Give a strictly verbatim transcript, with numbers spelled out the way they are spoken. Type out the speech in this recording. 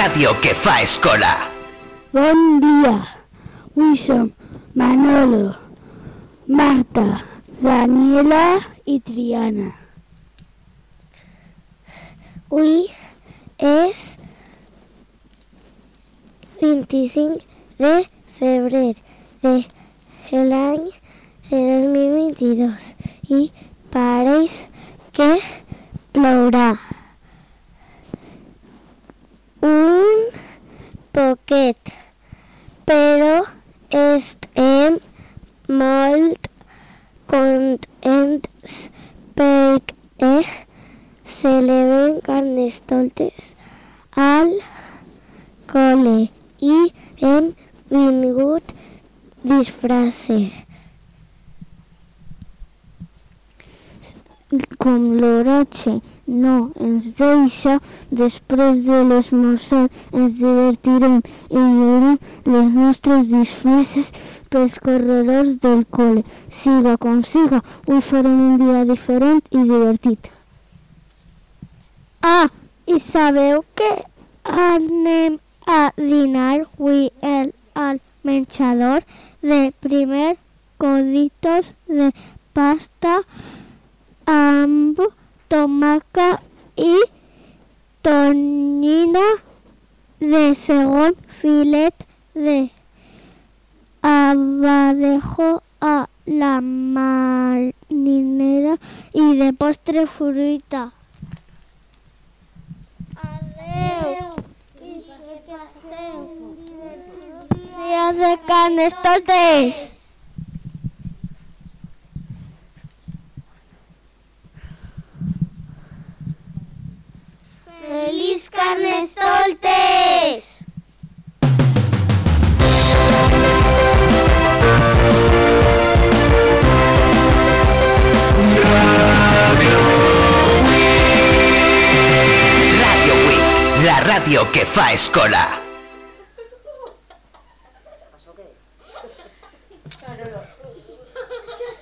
ràdio que fa escola. Bon dia, avui som Manolo, Marta, Daniela i Triana. Avui és vint-i-cinc de febrer de l'any de dos mil vint-i-dos i pareix que plourà un poquet, però estem molt contents perquè celebrem Carnestoltes al col·le i hem vingut disfressats. Com l'oratge no ens deixa, després de l'esmorzar ens divertirem i llorem les nostres disfresses pels corredors del col·le. Siga com siga, avui farem un dia diferent i divertit. Ah, i sabeu que anem a dinar avui al, al menjador de primer coditos de pasta amb tomàquet i tonyina, de segon filet de abadejo a la marinera i de postre fruita. Adeu! I que passeu dies de Carnestoltes! ¡Feliz Carnestoltes! Radio Week, la ràdio que fa escola.